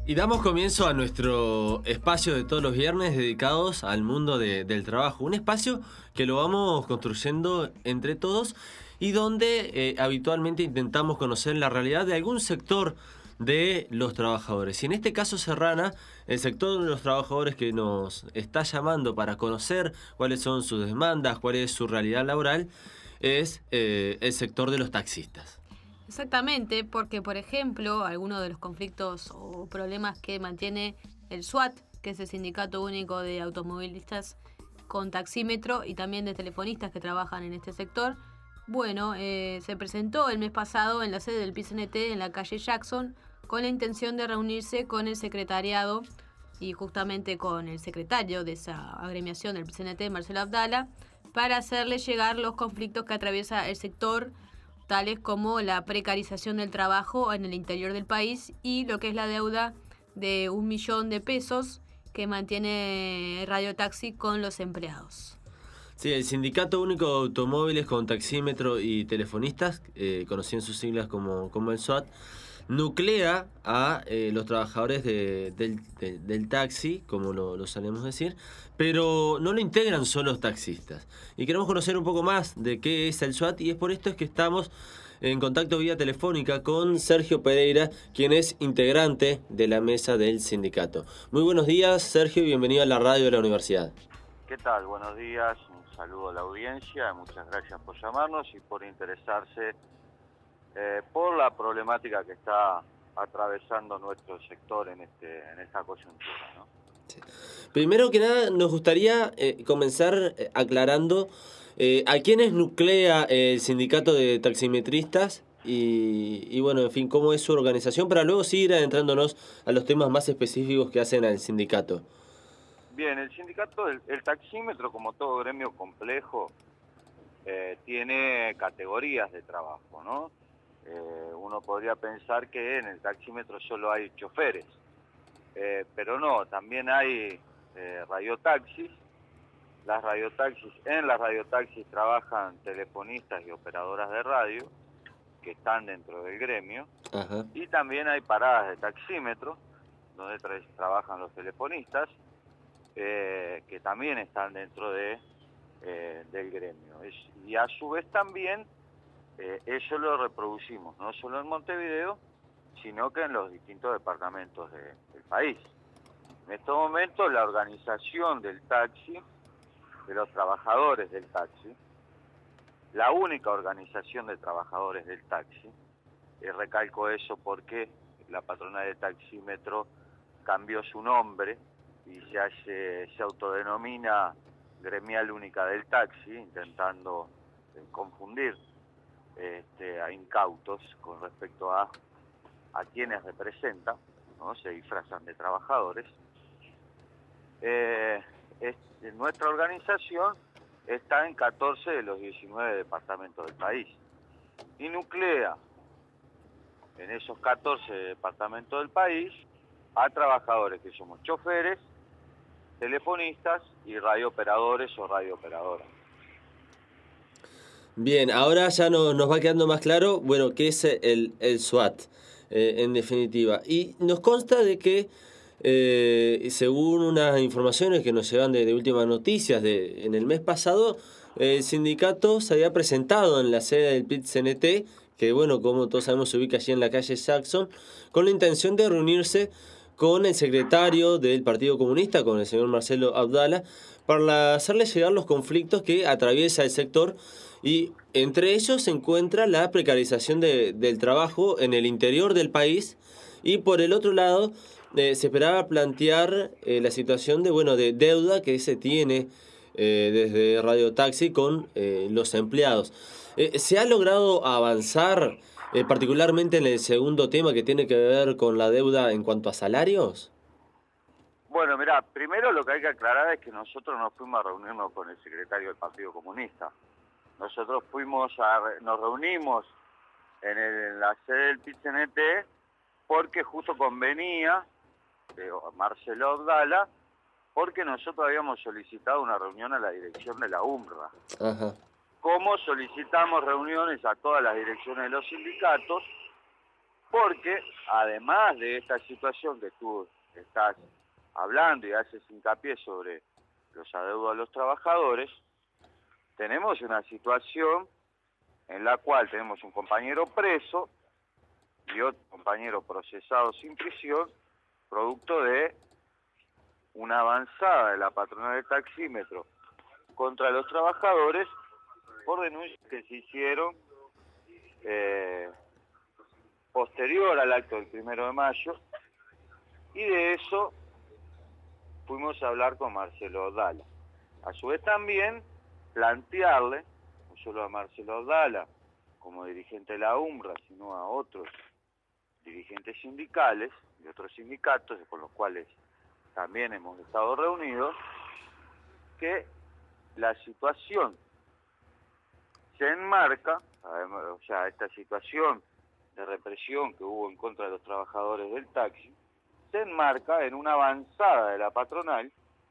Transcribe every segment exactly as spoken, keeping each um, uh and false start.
Y damos comienzo a nuestro espacio de todos los viernes dedicados al mundo de- del trabajo. Un espacio que lo vamos construyendo entre todos y donde eh, habitualmente intentamos conocer la realidad de algún sector de los trabajadores. Y en este caso, Serrana, el sector de los trabajadores que nos está llamando para conocer cuáles son sus demandas, cuál es su realidad laboral, es eh, el sector de los taxistas. Exactamente, porque por ejemplo, algunos de los conflictos o problemas que mantiene el SUAT, que es el Sindicato Único de Automovilistas con Taxímetro y también de telefonistas que trabajan en este sector, bueno, eh, se presentó el mes pasado en la sede del P I C N T en la calle Jackson con la intención de reunirse con el secretariado y justamente con el secretario de esa agremiación del P I C N T, Marcelo Abdala, para hacerle llegar los conflictos que atraviesa el sector, tales como la precarización del trabajo en el interior del país y lo que es la deuda de un millón de pesos que mantiene Radio Taxi con los empleados. Sí, el Sindicato Único de Automóviles con Taxímetro y Telefonistas, eh, conocido en sus siglas como, como el SUAT, nuclea a eh, los trabajadores de, del, de, del taxi, como lo, lo solemos decir, pero no lo integran solo los taxistas. Y queremos conocer un poco más de qué es el SUAT y es por esto es que estamos en contacto vía telefónica con Sergio Pereira, quien es integrante de la mesa del sindicato. Muy buenos días, Sergio, y bienvenido a la radio de la universidad. ¿Qué tal? Buenos días, un saludo a la audiencia, muchas gracias por llamarnos y por interesarse eh, por la problemática que está atravesando nuestro sector en este en esta coyuntura, ¿no? Sí. Primero que nada, nos gustaría eh, comenzar eh, aclarando eh, a quiénes nuclea el sindicato de taximetristas y, y bueno, en fin, cómo es su organización, para luego seguir adentrándonos a los temas más específicos que hacen al sindicato. Bien, el sindicato, el, el taxímetro, como todo gremio complejo, eh, tiene categorías de trabajo, ¿no? Eh, uno podría pensar que en el taxímetro solo hay choferes, eh, pero no, también hay eh, radiotaxis. Las radiotaxis, en las radiotaxis trabajan telefonistas y operadoras de radio que están dentro del gremio. Ajá. Y también hay paradas de taxímetro donde tra trabajan los telefonistas eh, que también están dentro de, eh, del gremio. Es, y a su vez también eh, eso lo reproducimos no solo en Montevideo, sino que en los distintos departamentos de, del país. En estos momentos la organización del taxi, de los trabajadores del taxi, la única organización de trabajadores del taxi, eh, recalco eso porque la patronal de Taxímetro cambió su nombre y se, hace, se autodenomina Gremial Única del Taxi, intentando eh, confundir este, a incautos con respecto a, a quienes representan, ¿no? Se disfrazan de trabajadores. Eh, es, nuestra organización está en catorce de los diecinueve departamentos del país y nuclea en esos catorce departamentos del país a trabajadores que somos choferes, telefonistas y radiooperadores o radiooperadoras. Bien, ahora ya no, nos va quedando más claro, bueno, qué es el, el SUAT, eh, en definitiva. Y nos consta de que, eh, según unas informaciones que nos llevan de, de últimas noticias, de, en el mes pasado, el sindicato se había presentado en la sede del P I C N T, que bueno, como todos sabemos se ubica allí en la calle Jackson, con la intención de reunirse con el secretario del Partido Comunista, con el señor Marcelo Abdala, para hacerle llegar los conflictos que atraviesa el sector. Y entre ellos se encuentra la precarización de, del trabajo en el interior del país y por el otro lado eh, se esperaba plantear eh, la situación de bueno de deuda que se tiene eh, desde Radio Taxi con eh, los empleados. Eh, ¿Se ha logrado avanzar eh, particularmente en el segundo tema que tiene que ver con la deuda en cuanto a salarios? Bueno, mirá, primero lo que hay que aclarar es que nosotros no fuimos a reunirnos con el secretario del Partido Comunista. Nosotros fuimos a, nos reunimos en, el, en la sede del P I C N T porque justo convenía eh, Marcelo Abdala, porque nosotros habíamos solicitado una reunión a la dirección de la U M R A. porque además de esta situación que tú estás hablando y haces hincapié sobre los adeudos a los trabajadores, tenemos una situación en la cual tenemos un compañero preso y otro compañero procesado sin prisión, producto de una avanzada de la patronal del taxímetro contra los trabajadores por denuncias que se hicieron eh, posterior al acto del primero de mayo, y de eso fuimos a hablar con Marcelo Dalla. A su vez también plantearle, no solo a Marcelo Dalla como dirigente de la UNRWA, sino a otros dirigentes sindicales y otros sindicatos con los cuales también hemos estado reunidos, que la situación se enmarca, o sea, esta situación de represión que hubo en contra de los trabajadores del taxi, se enmarca en una avanzada de la patronal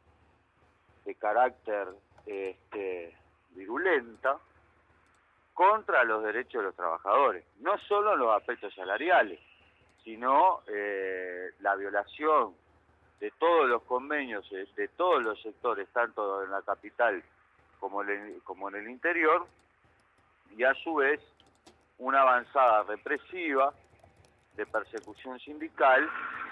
de carácter este, virulenta contra los derechos de los trabajadores, no solo en los aspectos salariales, sino eh, la violación de todos los convenios, de todos los sectores, tanto en la capital como en el, como en el interior, y a su vez una avanzada represiva de persecución sindical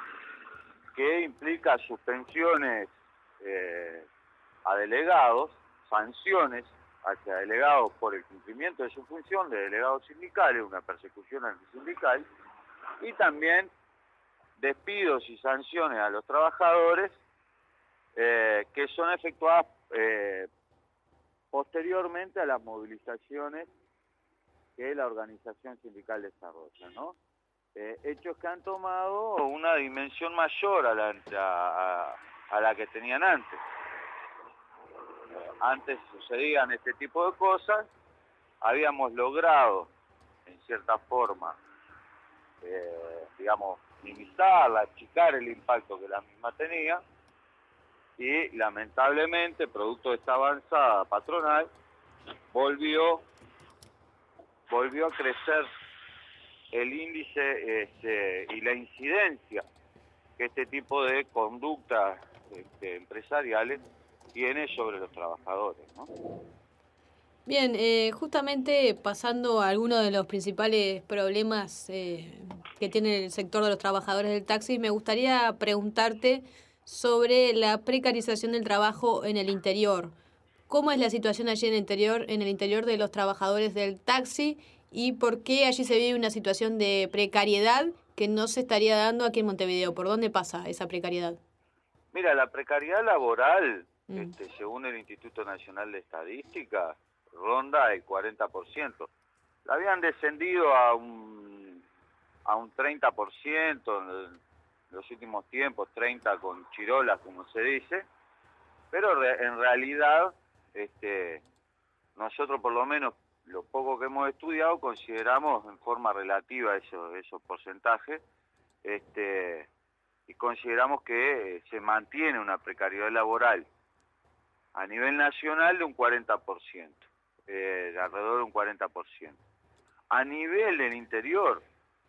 que implica suspensiones eh, a delegados, sanciones hacia delegados por el cumplimiento de su función de delegados sindicales, una persecución antisindical, y también despidos y sanciones a los trabajadores eh, que son efectuadas eh, posteriormente a las movilizaciones que la organización sindical desarrolla, ¿no? Eh, hechos que han tomado una dimensión mayor a la, a, a la que tenían antes. Eh, antes sucedían este tipo de cosas, habíamos logrado, en cierta forma, eh, digamos, limitarla, achicar el impacto que la misma tenía, y lamentablemente, producto de esta avanzada patronal, volvió volvió a crecer el índice este, y la incidencia que este tipo de conductas este, empresariales tiene sobre los trabajadores, ¿no? Bien, eh, justamente pasando a algunos de los principales problemas eh, que tiene el sector de los trabajadores del taxi, me gustaría preguntarte sobre la precarización del trabajo en el interior. ¿Cómo es la situación allí en el interior, en el interior de los trabajadores del taxi, y por qué allí se vive una situación de precariedad que no se estaría dando aquí en Montevideo? ¿Por dónde pasa esa precariedad? Mira, la precariedad laboral, Mm. este, según el Instituto Nacional de Estadística, ronda el cuarenta por ciento. La habían descendido a un, a un treinta por ciento en los últimos tiempos, treinta con chirolas, como se dice, pero re, en realidad este, nosotros por lo menos lo poco que hemos estudiado consideramos en forma relativa esos, esos porcentajes este, y consideramos que se mantiene una precariedad laboral a nivel nacional de un cuarenta por ciento, eh, alrededor de un cuarenta por ciento. A nivel del interior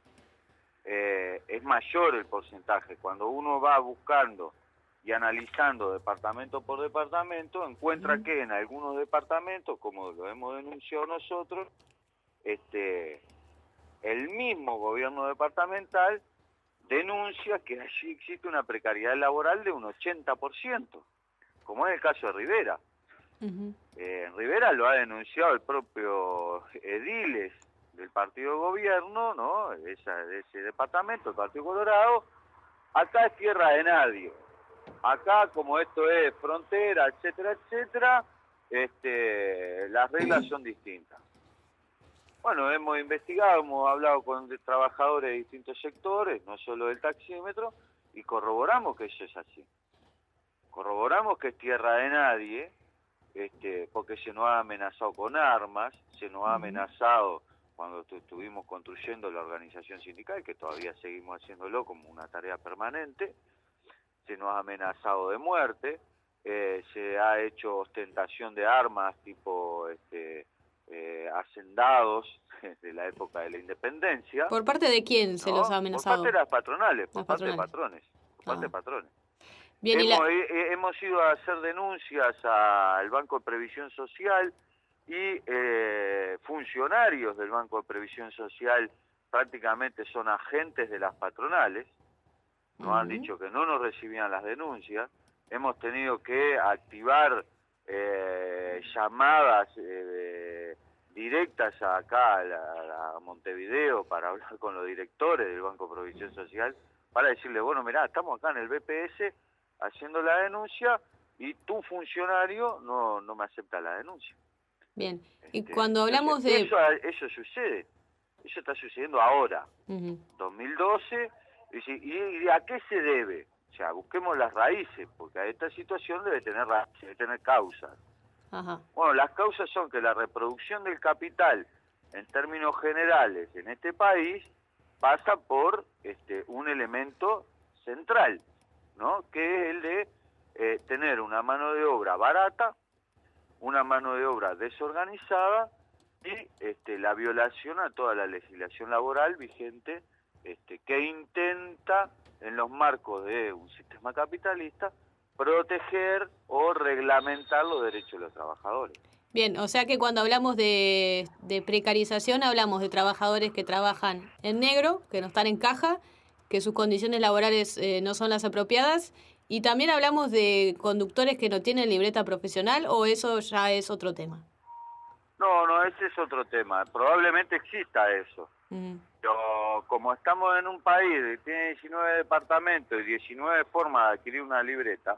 eh, es mayor el porcentaje. Cuando uno va buscando y analizando departamento por departamento, encuentra uh-huh. que en algunos departamentos, como lo hemos denunciado nosotros, este, el mismo gobierno departamental denuncia que allí existe una precariedad laboral de un ochenta por ciento, como es el caso de Rivera. Uh-huh. Eh, en Rivera lo ha denunciado el propio Ediles del partido de gobierno, ¿no? Esa, de ese departamento, el Partido Colorado. Acá es tierra de nadie. Acá, como esto es frontera, etcétera, etcétera, este, las reglas son distintas. Bueno, hemos investigado, hemos hablado con trabajadores de distintos sectores, no solo del taxímetro, y corroboramos que eso es así. Corroboramos que es tierra de nadie, este, porque se nos ha amenazado con armas, se nos ha amenazado cuando estuvimos construyendo la organización sindical, que todavía seguimos haciéndolo como una tarea permanente, se nos ha amenazado de muerte, eh, se ha hecho ostentación de armas tipo este, eh, hacendados de la época de la independencia. ¿Por parte de quién se ¿no? los ha amenazado? Por parte de las patronales, por Las parte patronales. de patrones, por parte Ah. de patrones. Bien, y hemos, la... he- hemos ido a hacer denuncias al Banco de Previsión Social y eh, funcionarios del Banco de Previsión Social prácticamente son agentes de las patronales, nos Ujú. han dicho que no nos recibían las denuncias, hemos tenido que activar eh, llamadas eh, directas acá a, la- a Montevideo para hablar con los directores del Banco de Previsión Social para decirle, bueno, mirá, estamos acá en el B P S haciendo la denuncia y tu funcionario no, no me acepta la denuncia. Bien, y Este, cuando hablamos entonces, de... Eso, eso sucede, eso está sucediendo ahora, Ujú. dos mil doce, y, si- y ¿a qué se debe? O sea, busquemos las raíces, porque esta situación debe tener raíces, debe tener causas. Ajá. Bueno, las causas son que la reproducción del capital, en términos generales, en este país, pasa por este, un elemento central, ¿no? Que es el de eh, tener una mano de obra barata, una mano de obra desorganizada y este, la violación a toda la legislación laboral vigente este, que intenta, en los marcos de un sistema capitalista, proteger o reglamentar los derechos de los trabajadores. Bien, o sea que cuando hablamos de, de precarización hablamos de trabajadores que trabajan en negro, que no están en caja, que sus condiciones laborales eh, no son las apropiadas, y también hablamos de conductores que no tienen libreta profesional, o eso ya es otro tema. No, no, ese es otro tema. Probablemente exista eso. Mm. Pero como estamos en un país que tiene diecinueve departamentos y diecinueve formas de adquirir una libreta,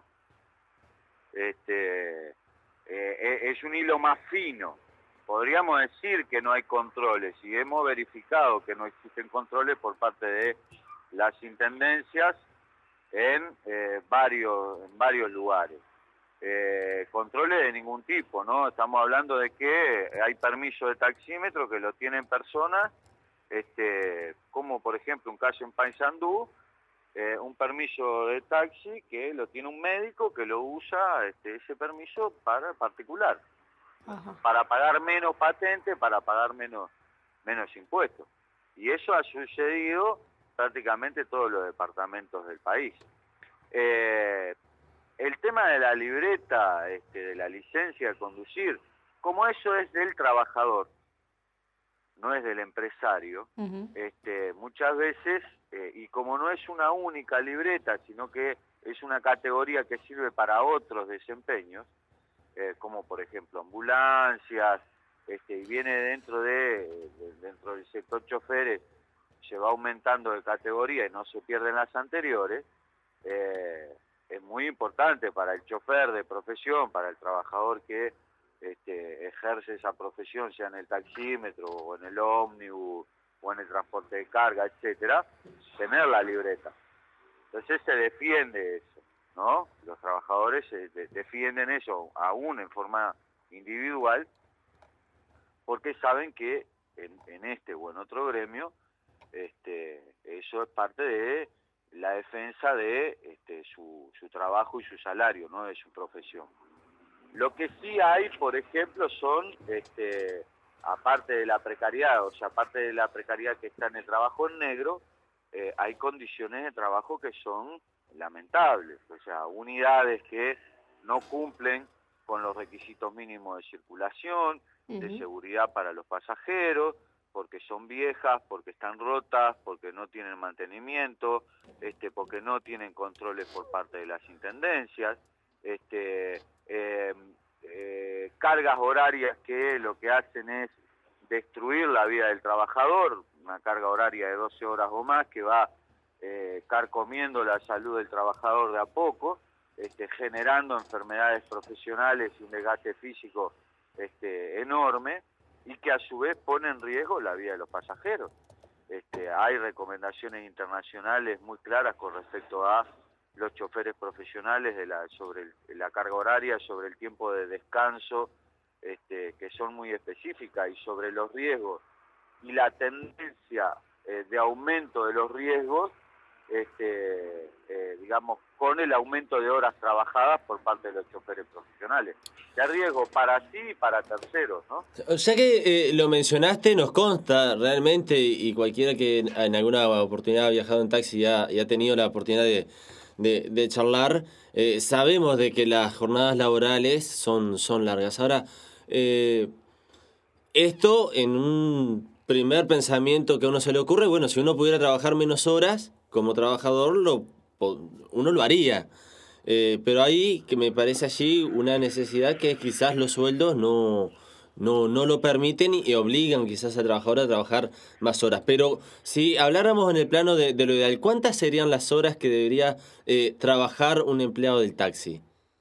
este, eh, es un hilo más fino. Podríamos decir que no hay controles y hemos verificado que no existen controles por parte de las intendencias en eh, varios en varios lugares. Eh, controles de ningún tipo, ¿no? Estamos hablando de que hay permiso de taxímetro que lo tienen personas, este, como por ejemplo un caso en Paysandú, eh, un permiso de taxi que lo tiene un médico que lo usa este, ese permiso para particular, Ajá. para pagar menos patente, para pagar menos menos impuestos. Y eso ha sucedido prácticamente en todos los departamentos del país. Eh, el tema de la libreta, este, de la licencia de conducir, como eso es del trabajador, no es del empresario, Uh-huh. este, muchas veces, eh, y como no es una única libreta, sino que es una categoría que sirve para otros desempeños, eh, como por ejemplo ambulancias, este, y viene dentro de, de dentro del sector choferes, se va aumentando de categoría y no se pierden las anteriores, eh, es muy importante para el chofer de profesión, para el trabajador que este, ejerce esa profesión, sea en el taxímetro o en el ómnibus o en el transporte de carga, etcétera, tener la libreta. Entonces se defiende eso, ¿no? Los trabajadores se de, defienden eso aún en forma individual porque saben que en, en este o en otro gremio este, eso es parte de la defensa de este, su, su trabajo y su salario, no de su profesión. Lo que sí hay, por ejemplo, son, este, aparte de la precariedad, o sea, aparte de la precariedad que está en el trabajo en negro, eh, hay condiciones de trabajo que son lamentables, o sea, unidades que no cumplen con los requisitos mínimos de circulación, uh-huh. de seguridad para los pasajeros, porque son viejas, porque están rotas, porque no tienen mantenimiento, este, porque no tienen controles por parte de las intendencias, este, eh, eh, cargas horarias que lo que hacen es destruir la vida del trabajador, una carga horaria de doce horas o más que va eh, carcomiendo la salud del trabajador de a poco, este, generando enfermedades profesionales y un desgaste físico este, enorme, y que a su vez pone en riesgo la vida de los pasajeros. Este, hay recomendaciones internacionales muy claras con respecto a los choferes profesionales de la, sobre el, la carga horaria, sobre el tiempo de descanso, este, que son muy específicas, y sobre los riesgos y la tendencia eh, de aumento de los riesgos este, eh, digamos, con el aumento de horas trabajadas por parte de los choferes profesionales. De riesgo para sí y para terceros, ¿no? Ya que eh, lo mencionaste, nos consta realmente, y cualquiera que en alguna oportunidad ha viajado en taxi y ha, y ha tenido la oportunidad de, de, de charlar, eh, sabemos de que las jornadas laborales son, son largas. Ahora, eh, esto en un primer pensamiento que a uno se le ocurre, bueno, si uno pudiera trabajar menos horas como trabajador, lo, uno lo haría. Eh, pero hay, que me parece allí, una necesidad que quizás los sueldos no, no, no lo permiten y obligan quizás al trabajador a trabajar más horas. Pero si habláramos en el plano de, de lo ideal, ¿cuántas serían las horas que debería eh, trabajar un empleado del taxi?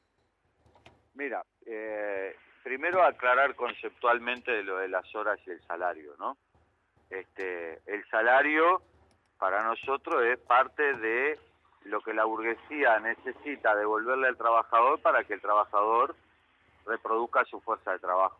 Mira, eh, primero aclarar conceptualmente de lo de las horas y el salario, ¿no? Este, el salario para nosotros es parte de lo que la burguesía necesita devolverle al trabajador para que el trabajador reproduzca su fuerza de trabajo.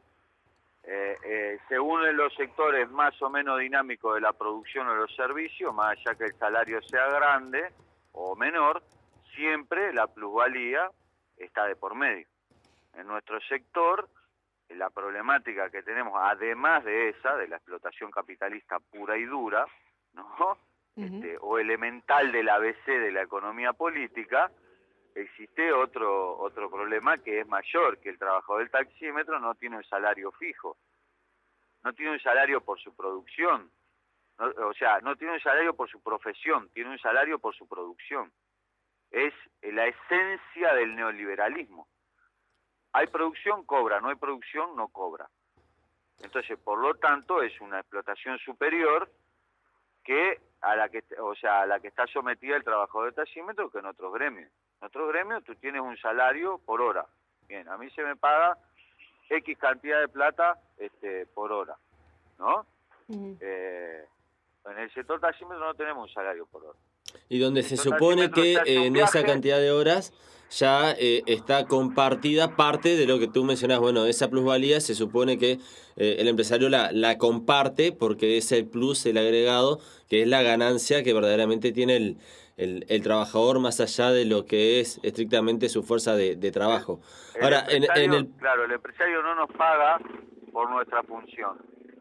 Eh, eh, según en los sectores más o menos dinámicos de la producción o los servicios, más allá que el salario sea grande o menor, siempre la plusvalía está de por medio. En nuestro sector, la problemática que tenemos, además de esa, de la explotación capitalista pura y dura, ¿no? Este, o elemental del A B C de la economía política, existe otro otro problema que es mayor, que el trabajador del taxímetro no tiene un salario fijo, no tiene un salario por su producción, no, o sea, no tiene un salario por su profesión, tiene un salario por su producción. Es la esencia del neoliberalismo. Hay producción, cobra, no hay producción, no cobra. Entonces, por lo tanto, es una explotación superior que a la que, o sea, a la que está sometida el trabajador de taxímetro que en otros gremios. En otros gremios tú tienes un salario por hora. Bien, a mí se me paga X cantidad de plata este, por hora, ¿no? Uh-huh. eh, en el sector taxímetro no tenemos un salario por hora. Y donde se supone que eh, en esa cantidad de horas ya eh, está compartida parte de lo que tú mencionás. Bueno, esa plusvalía se supone que eh, el empresario la, la comparte porque es el plus, el agregado, que es la ganancia que verdaderamente tiene el, el, el trabajador más allá de lo que es estrictamente su fuerza de, de trabajo. El Ahora, en, en el... Claro, el empresario no nos paga por nuestra función.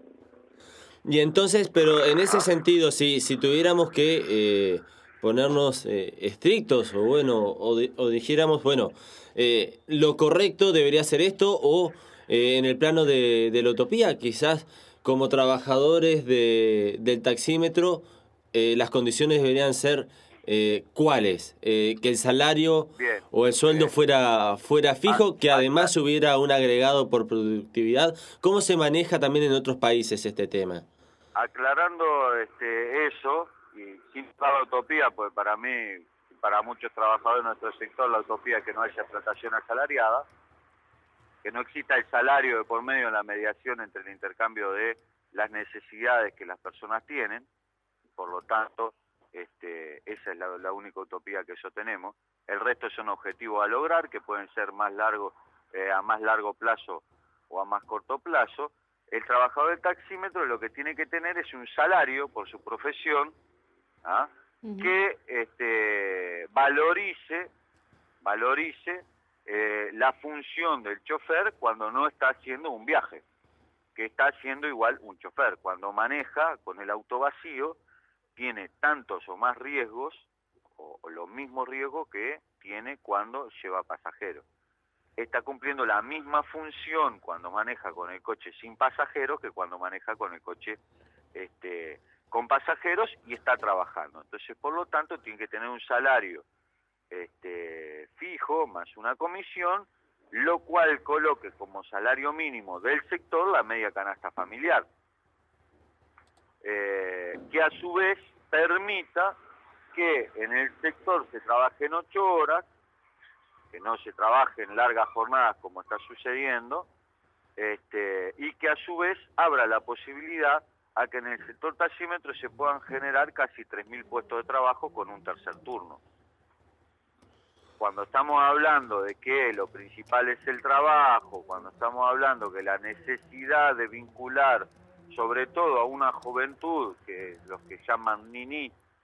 Y entonces, pero en ese sentido, si, si tuviéramos que eh, ponernos eh, estrictos, o bueno, o, de, o dijéramos, bueno, eh, lo correcto debería ser esto, o eh, en el plano de, de la utopía, quizás como trabajadores de, del taxímetro, eh, las condiciones deberían ser eh, ¿cuáles? Eh, que el salario bien, o el sueldo bien. fuera fuera fijo, que además hubiera un agregado por productividad. ¿Cómo se maneja también en otros países este tema? Aclarando este, eso, y sin la utopía, pues para mí, para muchos trabajadores de nuestro sector, la utopía es que no haya explotación asalariada, que no exista el salario de por medio en la mediación entre el intercambio de las necesidades que las personas tienen, por lo tanto, este, esa es la, la única utopía que eso tenemos. El resto son objetivos a lograr, que pueden ser más largos, eh, a más largo plazo o a más corto plazo. El trabajador del taxímetro lo que tiene que tener es un salario por su profesión, ¿ah? Uh-huh. que este, valorice, valorice eh, la función del chofer cuando no está haciendo un viaje, que está haciendo igual un chofer. Cuando maneja con el auto vacío, tiene tantos o más riesgos, o, o los mismos riesgos que tiene cuando lleva pasajeros. Está cumpliendo la misma función cuando maneja con el coche sin pasajeros que cuando maneja con el coche este, con pasajeros y está trabajando. Entonces, por lo tanto, tiene que tener un salario este, fijo más una comisión, lo cual coloque como salario mínimo del sector la media canasta familiar, eh, que a su vez permita que en el sector se trabaje en ocho horas, que no se trabaje en largas jornadas como está sucediendo, este, y que a su vez abra la posibilidad a que en el sector taxímetro se puedan generar casi tres mil puestos de trabajo con un tercer turno. Cuando estamos hablando de que lo principal es el trabajo, cuando estamos hablando que la necesidad de vincular sobre todo a una juventud, que los que llaman niní,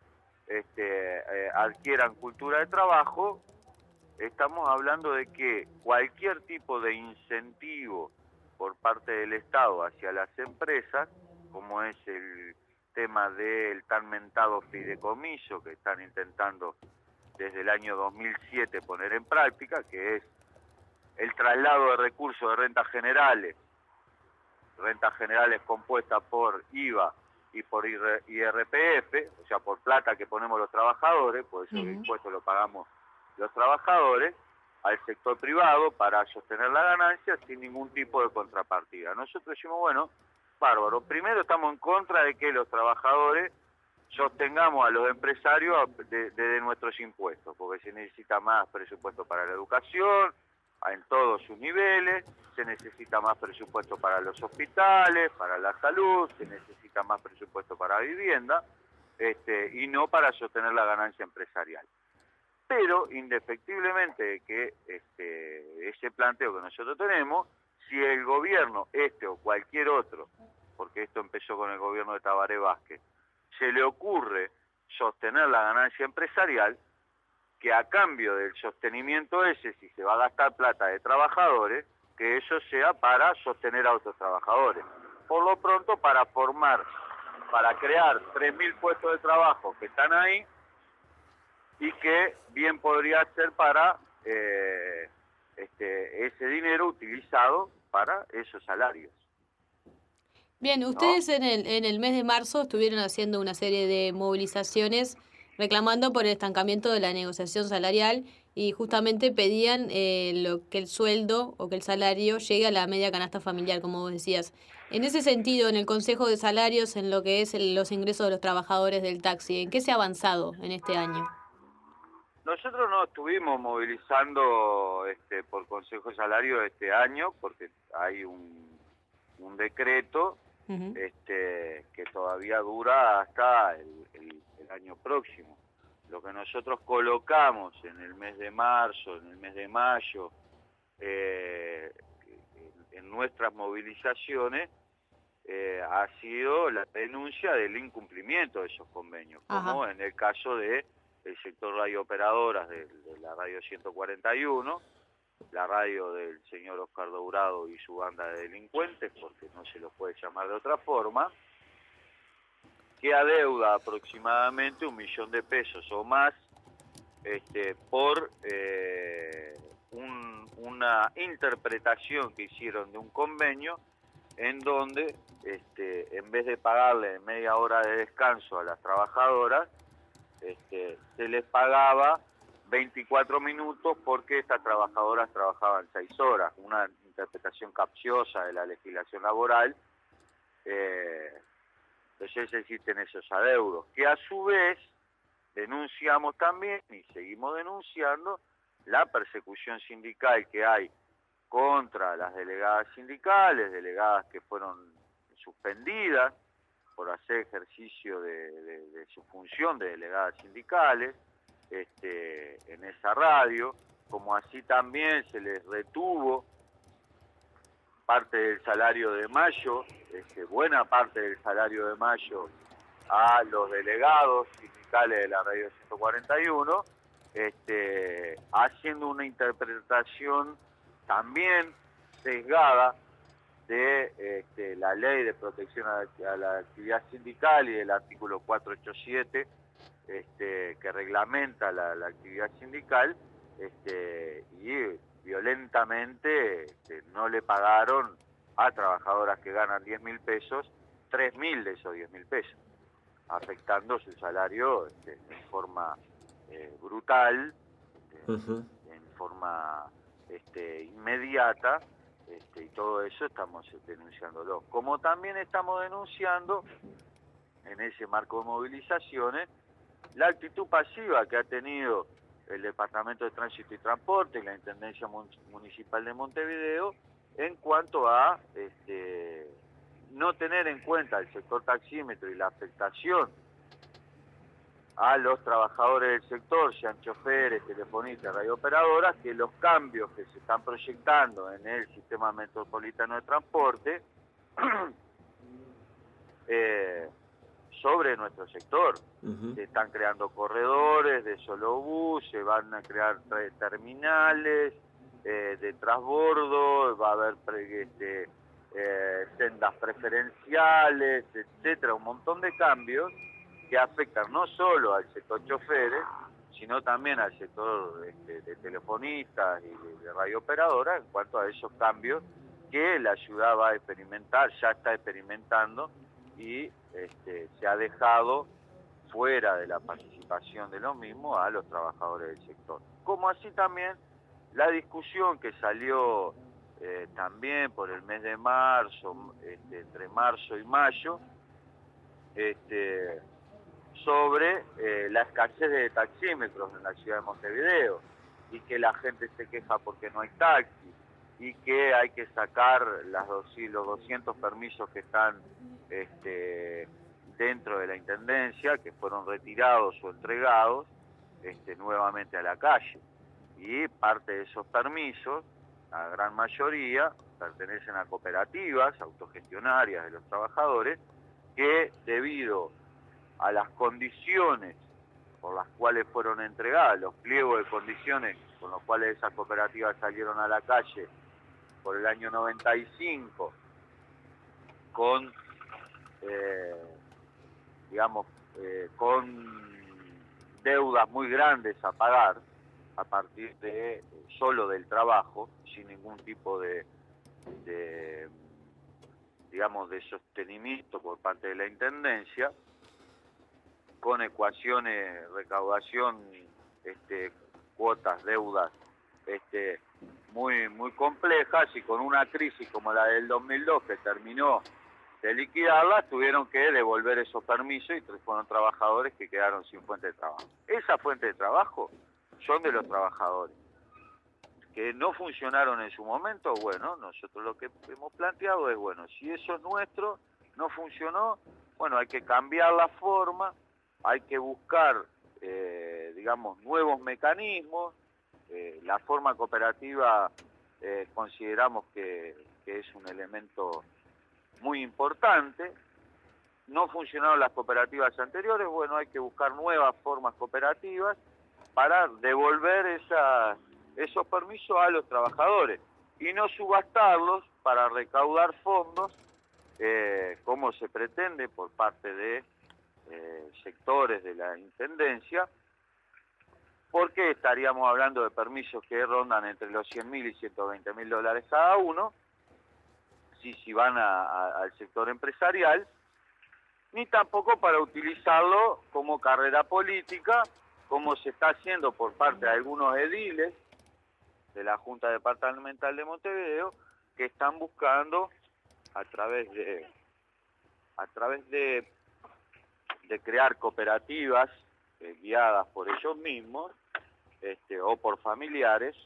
este, eh, adquieran cultura de trabajo, estamos hablando de que cualquier tipo de incentivo por parte del Estado hacia las empresas, como es el tema del tan mentado fideicomiso que están intentando desde el año dos mil siete poner en práctica, que es el traslado de recursos de rentas generales, rentas generales compuestas por I V A y por I R P F, o sea, por plata que ponemos los trabajadores, por eso uh-huh. el impuesto lo pagamos los trabajadores, al sector privado para sostener la ganancia sin ningún tipo de contrapartida. Nosotros decimos, bueno, bárbaro, primero estamos en contra de que los trabajadores sostengamos a los empresarios de, de, de nuestros impuestos, porque se necesita más presupuesto para la educación, en todos sus niveles, se necesita más presupuesto para los hospitales, para la salud, se necesita más presupuesto para vivienda, este, y no para sostener la ganancia empresarial. Pero, indefectiblemente que este, ese planteo que nosotros tenemos, si el gobierno, este o cualquier otro, porque esto empezó con el gobierno de Tabaré Vázquez, se le ocurre sostener la ganancia empresarial, que a cambio del sostenimiento ese, si se va a gastar plata de trabajadores, que eso sea para sostener a otros trabajadores. Por lo pronto, para formar, para crear tres mil puestos de trabajo que están ahí, y que bien podría ser para eh, este, ese dinero utilizado para esos salarios. Bien, ustedes ¿no? en, el, en el mes de marzo estuvieron haciendo una serie de movilizaciones reclamando por el estancamiento de la negociación salarial y justamente pedían eh, lo que el sueldo o que el salario llegue a la media canasta familiar, como vos decías. En ese sentido, en el Consejo de Salarios, en lo que es el, los ingresos de los trabajadores del taxi, ¿en qué se ha avanzado en este año? Nosotros no estuvimos movilizando este, por Consejo de Salario este año porque hay un, un decreto uh-huh. este, que todavía dura hasta el, el, el año próximo. Lo que nosotros colocamos en el mes de marzo, en el mes de mayo, eh, en, en nuestras movilizaciones, eh, ha sido la denuncia del incumplimiento de esos convenios, como uh-huh. en el caso de el sector radiooperadoras de, de la radio ciento cuarenta y uno, la radio del señor Oscar Dourado y su banda de delincuentes, porque no se los puede llamar de otra forma, que adeuda aproximadamente un millón de pesos o más este, por eh, un, una interpretación que hicieron de un convenio en donde, este, en vez de pagarle media hora de descanso a las trabajadoras, Este, se les pagaba veinticuatro minutos porque estas trabajadoras trabajaban seis horas, una interpretación capciosa de la legislación laboral. Eh, entonces existen esos adeudos, que a su vez denunciamos también y seguimos denunciando la persecución sindical que hay contra las delegadas sindicales, delegadas que fueron suspendidas por hacer ejercicio de, de, de su función de delegadas sindicales este, en esa radio, como así también se les retuvo parte del salario de mayo, este, buena parte del salario de mayo a los delegados sindicales de la radio ciento cuarenta y uno, este, haciendo una interpretación también sesgada de este, la ley de protección a, a la actividad sindical y del artículo cuatrocientos ochenta y siete este, que reglamenta la, la actividad sindical este, y violentamente este, no le pagaron a trabajadoras que ganan diez mil pesos, tres mil de esos diez mil pesos, afectando su salario este, en forma eh, brutal, este, uh-huh. en forma este, inmediata. Este, y todo eso estamos denunciándolo. Como también estamos denunciando, en ese marco de movilizaciones, la actitud pasiva que ha tenido el Departamento de Tránsito y Transporte y la Intendencia Municipal de Montevideo en cuanto a este, no tener en cuenta el sector taxímetro y la afectación a los trabajadores del sector, sean choferes, telefonistas, radiooperadoras, que los cambios que se están proyectando en el sistema metropolitano de transporte eh, sobre nuestro sector. Uh-huh. Se están creando corredores de solo bus, se van a crear terminales eh, de transbordo, va a haber pre, este, eh, sendas preferenciales, etcétera, un montón de cambios que afectan no solo al sector choferes, sino también al sector este, de telefonistas y de, de radiooperadoras en cuanto a esos cambios que la ciudad va a experimentar, ya está experimentando, y este, se ha dejado fuera de la participación de los mismos a los trabajadores del sector. Como así también la discusión que salió eh, también por el mes de marzo, este, entre marzo y mayo, este, sobre eh, la escasez de taxímetros en la ciudad de Montevideo, y que la gente se queja porque no hay taxi, y que hay que sacar las dos, los doscientos permisos que están este, dentro de la Intendencia, que fueron retirados o entregados este, nuevamente a la calle. Y parte de esos permisos, la gran mayoría, pertenecen a cooperativas autogestionarias de los trabajadores, que debido a las condiciones por las cuales fueron entregadas, los pliegos de condiciones con los cuales esas cooperativas salieron a la calle por el año noventa y cinco, con, eh, digamos, eh, con deudas muy grandes a pagar a partir de solo del trabajo, sin ningún tipo de, de digamos, de sostenimiento por parte de la Intendencia, con ecuaciones, recaudación, este, cuotas, deudas, este, muy muy complejas, y con una crisis como la del dos mil dos que terminó de liquidarlas, tuvieron que devolver esos permisos y fueron trabajadores que quedaron sin fuente de trabajo. Esa fuente de trabajo son de los trabajadores. Que no funcionaron en su momento, bueno, nosotros lo que hemos planteado es, bueno, si eso es nuestro, no funcionó, bueno, hay que cambiar la forma, hay que buscar, eh, digamos, nuevos mecanismos. Eh, la forma cooperativa eh, consideramos que, que es un elemento muy importante. No funcionaron las cooperativas anteriores, bueno, hay que buscar nuevas formas cooperativas para devolver esa, esos permisos a los trabajadores y no subastarlos para recaudar fondos, eh, como se pretende por parte de eh, sectores de la Intendencia, porque estaríamos hablando de permisos que rondan entre los cien mil y ciento veinte mil dólares cada uno, si, si van a, a, al sector empresarial, ni tampoco para utilizarlo como carrera política, como se está haciendo por parte de algunos ediles de la Junta Departamental de Montevideo, que están buscando a través de a través de, de crear cooperativas eh, guiadas por ellos mismos, este, o por familiares,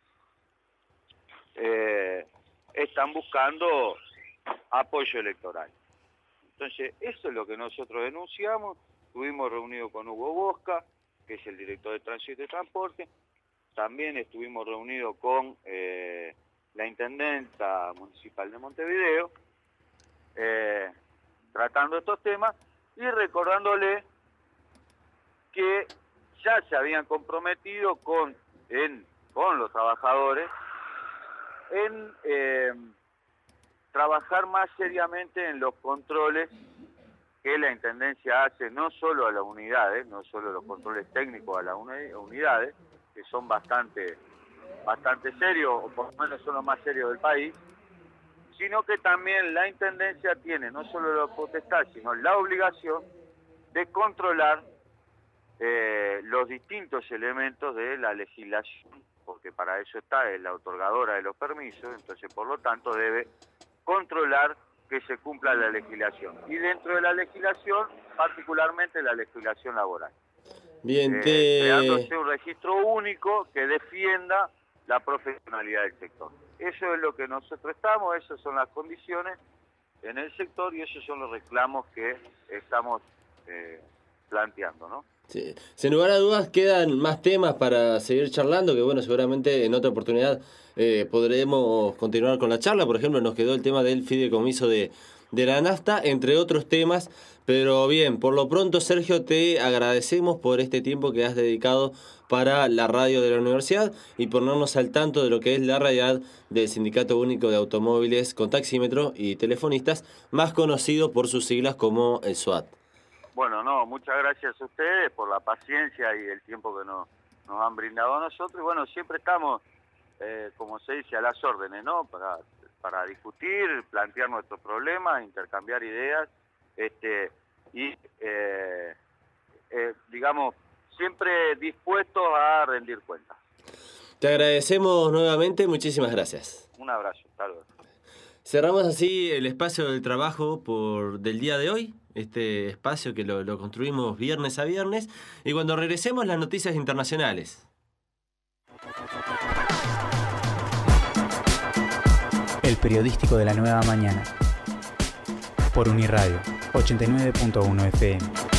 eh, están buscando apoyo electoral. Entonces, eso es lo que nosotros denunciamos. Estuvimos reunidos con Hugo Bosca, que es el director de Tránsito y Transporte. También estuvimos reunidos con eh, la Intendenta Municipal de Montevideo, eh, tratando estos temas y recordándole que ya se habían comprometido con, en, con los trabajadores en eh, trabajar más seriamente en los controles que la Intendencia hace, no solo a las unidades, no solo los controles técnicos a las unidades, que son bastante, bastante serios, o por lo menos son los más serios del país, sino que también la Intendencia tiene no solo la potestad, sino la obligación de controlar eh, los distintos elementos de la legislación, porque para eso está, es la otorgadora de los permisos, entonces por lo tanto debe controlar que se cumpla la legislación. Y dentro de la legislación, particularmente la legislación laboral. Bien, eh, te... creándose un registro único que defienda la profesionalidad del sector. Eso es lo que nosotros estamos, esas son las condiciones en el sector y esos son los reclamos que estamos eh, planteando, ¿no? Sí. Sin lugar a dudas quedan más temas para seguir charlando, que bueno, seguramente en otra oportunidad eh, podremos continuar con la charla. Por ejemplo, nos quedó el tema del fideicomiso de, de la nafta, entre otros temas. Pero bien, por lo pronto, Sergio, te agradecemos por este tiempo que has dedicado para la radio de la universidad y ponernos al tanto de lo que es la realidad del Sindicato Único de Automóviles con Taxímetro y Telefonistas, más conocido por sus siglas como el SUAT. Bueno, no, muchas gracias a ustedes por la paciencia y el tiempo que nos, nos han brindado a nosotros. Y bueno, siempre estamos, eh, como se dice, a las órdenes, ¿no? Para, para discutir, plantear nuestros problemas, intercambiar ideas, este y, eh, eh, digamos, siempre dispuestos a rendir cuentas. Te agradecemos nuevamente, muchísimas gracias. Un abrazo, hasta luego. Cerramos así el espacio del trabajo por del día de hoy, este espacio que lo, lo construimos viernes a viernes, y cuando regresemos las noticias internacionales. El periodístico de la nueva mañana. Por Uniradio, ochenta y nueve punto uno F M.